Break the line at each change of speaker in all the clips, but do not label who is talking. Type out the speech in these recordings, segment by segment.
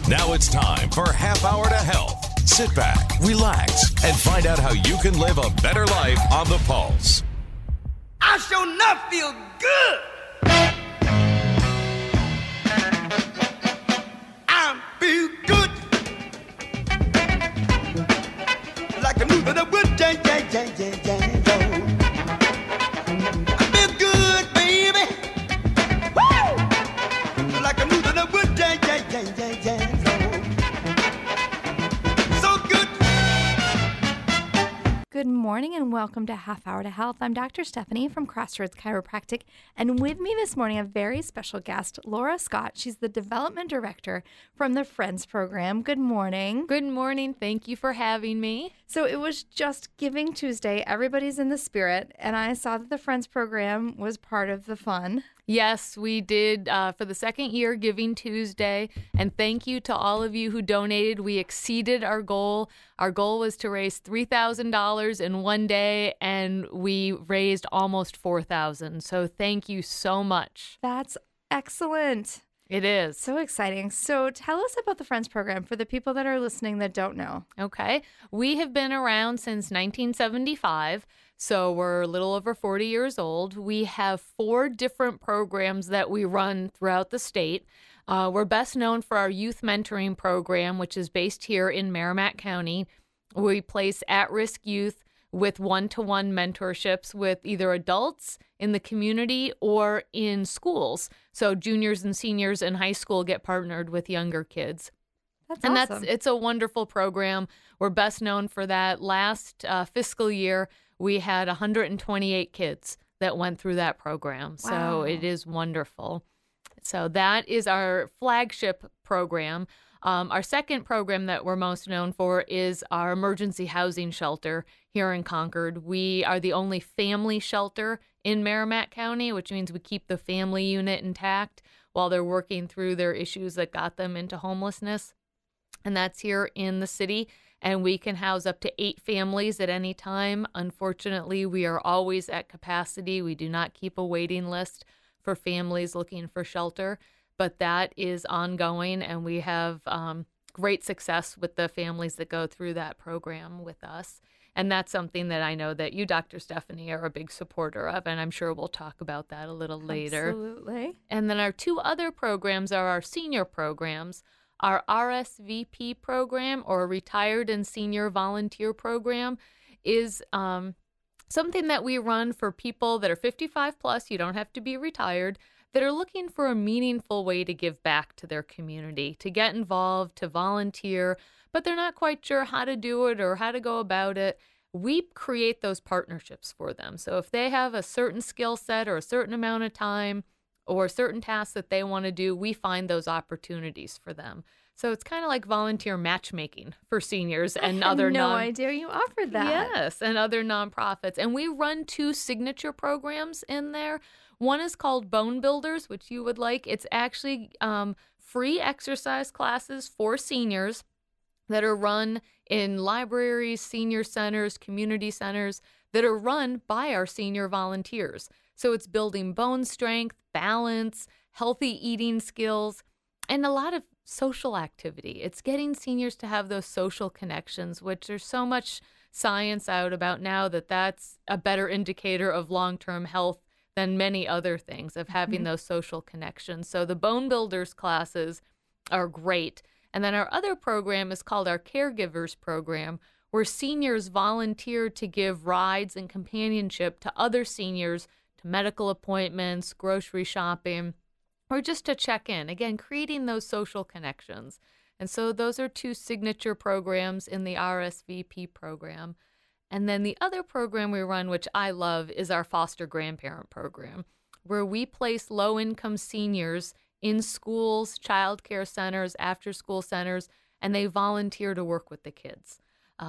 Now it's time for Half Hour to Health. Sit back, relax, and find out how you can live a better life on the Pulse.
I sure enough feel good. I feel good. Like a new to the wood, yeah. I feel good, baby. Woo! Like a new to the wood, yeah. So good.
Good morning and welcome to Half Hour to Health. I'm Dr. Stephanie from Crossroads Chiropractic, and with me this morning, a very special guest, Laura Scott. She's the Development Director from the Friends Program. Good morning.
Good morning. Thank you for having me.
So it was just Giving Tuesday. Everybody's in the spirit, and I saw that the Friends Program was part of the fun.
Yes, we did for the second year Giving Tuesday, and thank you to all of you who donated. We exceeded our goal. Our goal was to raise $3,000 in one day, and we raised almost $4,000. So thank you so much.
That's excellent.
It is.
So exciting. So tell us about the Friends Program for the people that are listening that don't know.
Okay. We have been around since 1975. So we're a little over 40 years old. We have 4 different programs that we run throughout the state. We're best known for our youth mentoring program, which is based here in Merrimack County. We place at-risk youth with one-to-one mentorships with either adults in the community or in schools. So juniors and seniors in high school get partnered with younger kids.
That's
and
awesome.
It's a wonderful program. We're best known for that. Last fiscal year, we had 128 kids that went through that program.
Wow.
So it is wonderful. So that is our flagship program. Our second program that we're most known for is our emergency housing shelter here in Concord. We are the only family shelter in Merrimack County, which means we keep the family unit intact while they're working through their issues that got them into homelessness. And that's here in the city. And we can house up to 8 families at any time. Unfortunately, we are always at capacity. We do not keep a waiting list for families looking for shelter. But that is ongoing, and we have great success with the families that go through that program with us. And that's something that I know that you, Dr. Stephanie, are a big supporter of, and I'm sure we'll talk about that a little later.
Absolutely.
And then our 2 other programs are our senior programs. Our RSVP program, or Retired and Senior Volunteer Program, is something that we run for people that are 55 plus. You don't have to be retired, that are looking for a meaningful way to give back to their community, to get involved, to volunteer, but they're not quite sure how to do it or how to go about it. We create those partnerships for them. So if they have a certain skill set or a certain amount of time or certain tasks that they want to do, we find those opportunities for them. So it's kind of like volunteer matchmaking for seniors and other
no idea you offered that.
Yes, and other nonprofits. And we run 2 signature programs in there. One is called Bone Builders, which you would like. It's actually free exercise classes for seniors that are run in libraries, senior centers, community centers that are run by our senior volunteers. So it's building bone strength, balance, healthy eating skills, and a lot of social activity. It's getting seniors to have those social connections, which there's so much science out about now that that's a better indicator of long-term health than many other things, of having those social connections. So the Bone Builders classes are great. And then our other program is called our Caregivers Program, where seniors volunteer to give rides and companionship to other seniors to medical appointments, grocery shopping, or just to check in. Again, creating those social connections. And so those are 2 signature programs in the RSVP program. And then the other program we run, which I love, is our foster grandparent program, where we place low-income seniors in schools, child care centers, after-school centers, and they volunteer to work with the kids.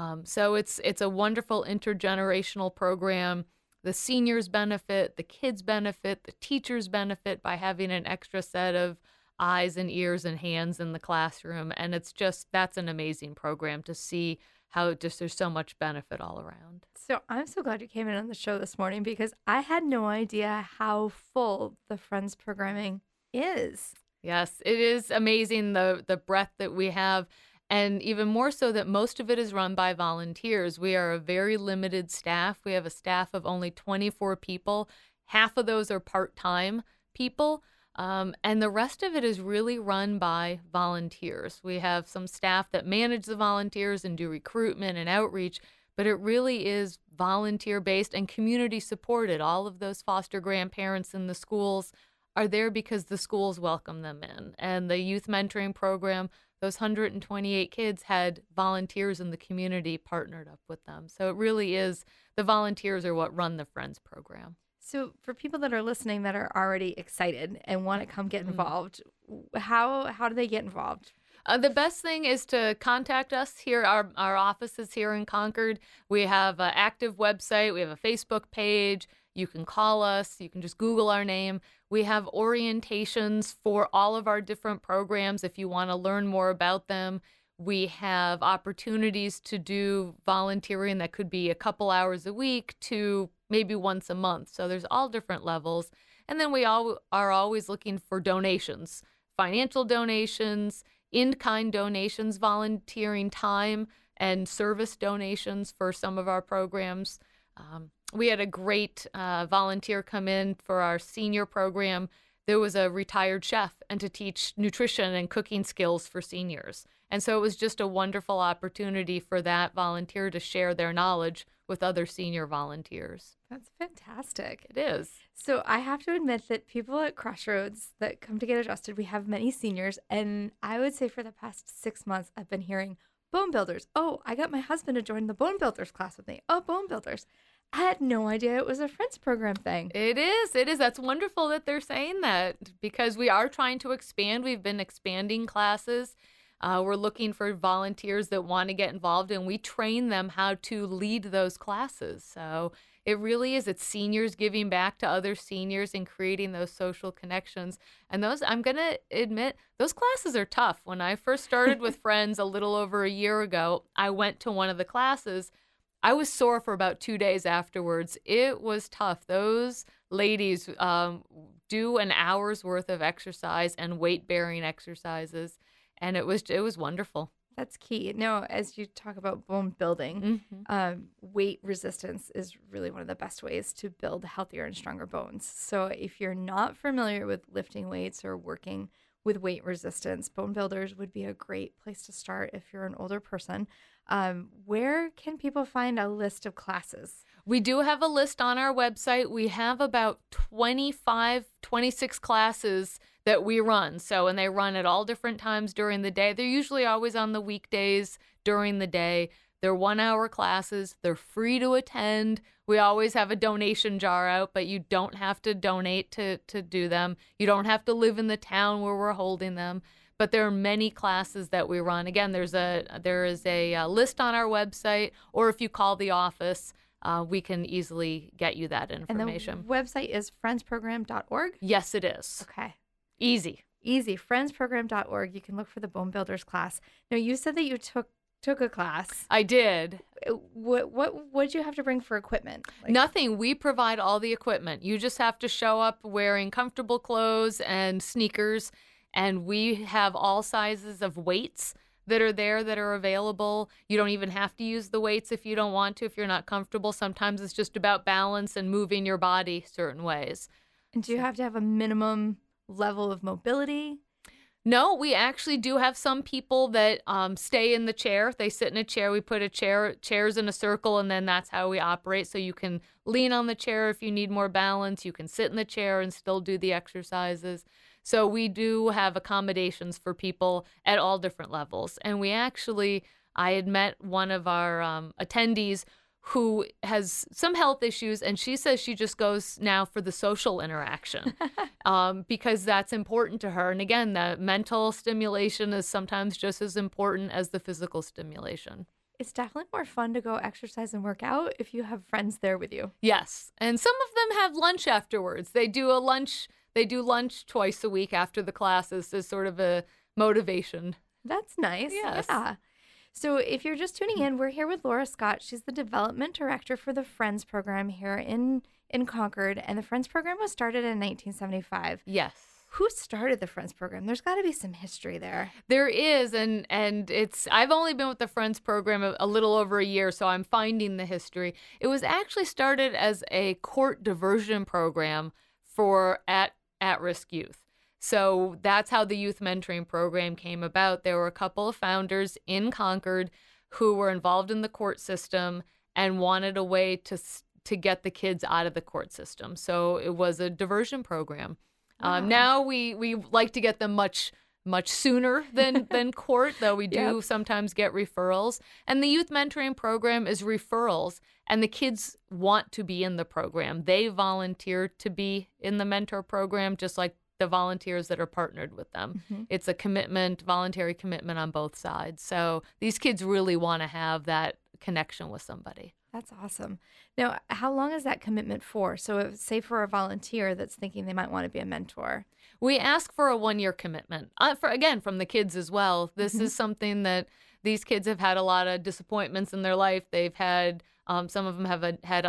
So it's a wonderful intergenerational program. The seniors benefit, the kids benefit, the teachers benefit by having an extra set of eyes and ears and hands in the classroom. And that's an amazing program to see how there's so much benefit all around.
So I'm so glad you came in on the show this morning because I had no idea how full the Friends programming is.
Yes, it is amazing the breadth that we have, and even more so that most of it is run by volunteers. We are a very limited staff. We have a staff of only 24 people. Half of those are part-time people, and the rest of it is really run by volunteers. We have some staff that manage the volunteers and do recruitment and outreach, but it really is volunteer-based and community-supported. All of those foster grandparents in the schools are there because the schools welcome them in. And the youth mentoring program, those 128 kids had volunteers in the community partnered up with them. So it really is, the volunteers are what run the Friends program.
So for people that are listening that are already excited and want to come get involved, how do they get involved?
The best thing is to contact us here. Our office is here in Concord. We have an active website. We have a Facebook page. You can call us. You can just Google our name. We have orientations for all of our different programs if you want to learn more about them. We have opportunities to do volunteering that could be a couple hours a week to maybe once a month. So there's all different levels. And then we all are always looking for donations, financial donations, in-kind donations, volunteering time, and service donations for some of our programs. We had a great volunteer come in for our senior program. There was a retired chef and to teach nutrition and cooking skills for seniors. And so it was just a wonderful opportunity for that volunteer to share their knowledge with other senior volunteers.
That's fantastic.
It is.
So I have to admit that people at Crossroads that come to get adjusted, we have many seniors. And I would say for the past 6 months, I've been hearing bone builders. Oh, I got my husband to join the bone builders class with me. Oh, bone builders. I had no idea it was a Friends program thing.
It is. It is. That's wonderful that they're saying that because we are trying to expand. We've been expanding classes. We're looking for volunteers that want to get involved, and we train them how to lead those classes. So it really is. It's seniors giving back to other seniors and creating those social connections. And those, I'm going to admit, those classes are tough. When I first started with Friends a little over a year ago, I went to one of the classes. I was sore for about 2 days afterwards. It was tough. Those ladies do an hour's worth of exercise and weight-bearing exercises. And it was wonderful.
That's key. Now, as you talk about bone building, weight resistance is really one of the best ways to build healthier and stronger bones. So if you're not familiar with lifting weights or working with weight resistance, Bone Builders would be a great place to start if you're an older person. Where can people find a list of classes?
We do have a list on our website. We have about 26 classes that we run. So, and they run at all different times during the day. They're usually always on the weekdays during the day. They're 1-hour classes. They're free to attend. We always have a donation jar out, but you don't have to donate to do them. You don't have to live in the town where we're holding them. But there are many classes that we run. Again, there is a list on our website, or if you call the office, we can easily get you that information.
And the website is friendsprogram.org?
Yes, it is.
Okay.
Easy,
friendsprogram.org. You can look for the Bone Builders class. Now, you said that you took a class.
I did.
What did you have to bring for equipment?
Nothing. We provide all the equipment. You just have to show up wearing comfortable clothes and sneakers, and we have all sizes of weights that are there that are available. You don't even have to use the weights if you don't want to, if you're not comfortable. Sometimes it's just about balance and moving your body certain ways.
And do you have to have a minimum level of mobility?
No, we actually do have some people that stay in the chair. They sit in a chair. We put chairs in a circle, and then that's how we operate. So you can lean on the chair if you need more balance. You can sit in the chair and still do the exercises. So we do have accommodations for people at all different levels. And I had met one of our attendees who has some health issues, and she says she just goes now for the social interaction because that's important to her. And again, the mental stimulation is sometimes just as important as the physical stimulation.
It's definitely more fun to go exercise and work out if you have friends there with you.
Yes, and some of them have lunch afterwards. They do lunch twice a week after the classes as sort of a motivation.
That's nice.
Yes.
Yeah. So if you're just tuning in, we're here with Laura Scott. She's the development director for the Friends program here in Concord. And the Friends program was started in 1975.
Yes.
Who started the Friends program? There's got to be some history there.
There is, and I've only been with the Friends program a little over a year, so I'm finding the history. It was actually started as a court diversion program for at-risk youth. So that's how the youth mentoring program came about. There were a couple of founders in Concord who were involved in the court system and wanted a way to get the kids out of the court system. So it was a diversion program.
Wow.
Now we like to get them much sooner than court, though we do sometimes get referrals. And the youth mentoring program is referrals, and the kids want to be in the program. They volunteer to be in the mentor program, just like the volunteers that are partnered with them. Mm-hmm. It's a commitment, voluntary commitment on both sides. So these kids really want to have that connection with somebody.
That's awesome. Now, how long is that commitment for? So if, say for a volunteer that's thinking they might want to be a mentor.
We ask for a 1-year commitment, from the kids as well. This is something that these kids have had a lot of disappointments in their life. They've had, some of them have had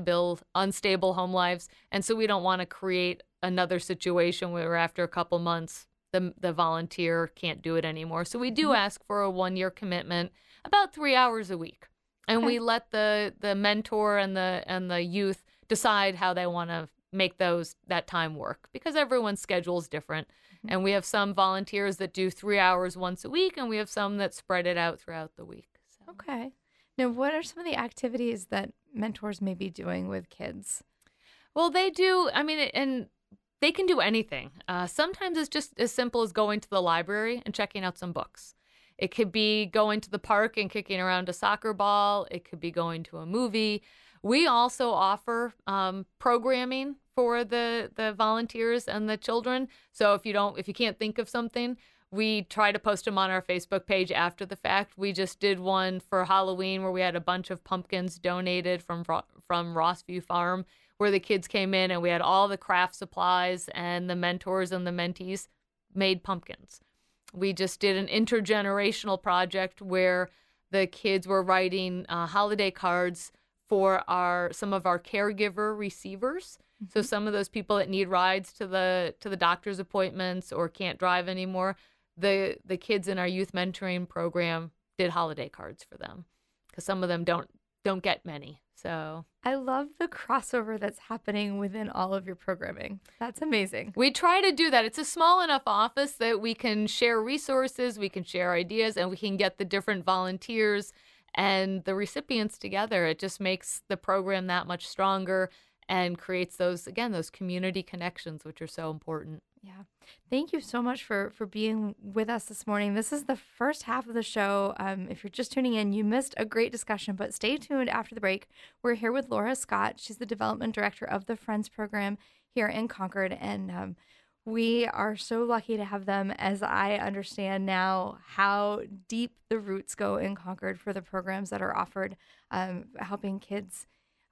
unstable home lives. And so we don't want to create another situation where after a couple months, the volunteer can't do it anymore. So we do ask for a 1-year commitment, about 3 hours a week. And we let the mentor and the youth decide how they want to make that time work, because everyone's schedule is different. Mm-hmm. And we have some volunteers that do 3 hours once a week, and we have some that spread it out throughout the week. So.
Okay. Now, what are some of the activities that mentors may be doing with kids?
Well, they do. I mean, and they can do anything. Sometimes it's just as simple as going to the library and checking out some books. It could be going to the park and kicking around a soccer ball. It could be going to a movie. We also offer programming for the volunteers and the children. So if you can't think of something, we try to post them on our Facebook page after the fact. We just did one for Halloween where we had a bunch of pumpkins donated from Rossview Farm, where the kids came in and we had all the craft supplies, and the mentors and the mentees made pumpkins. We just did an intergenerational project where the kids were writing holiday cards for some of our caregiver receivers. Mm-hmm. So some of those people that need rides to the doctor's appointments or can't drive anymore, the kids in our youth mentoring program did holiday cards for them, because some of them don't get many. So
I love the crossover that's happening within all of your programming. That's amazing.
We try to do that. It's a small enough office that we can share resources, we can share ideas, and we can get the different volunteers and the recipients together. It just makes the program that much stronger and creates those community connections, which are so important.
Yeah. Thank you so much for being with us this morning. This is the first half of the show. If you're just tuning in, you missed a great discussion, but stay tuned after the break. We're here with Laura Scott. She's the development director of the Friends program here in Concord, and we are so lucky to have them, as I understand now how deep the roots go in Concord for the programs that are offered, helping kids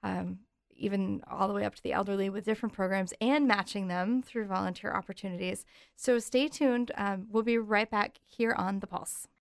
even all the way up to the elderly with different programs and matching them through volunteer opportunities. So stay tuned. We'll be right back here on The Pulse.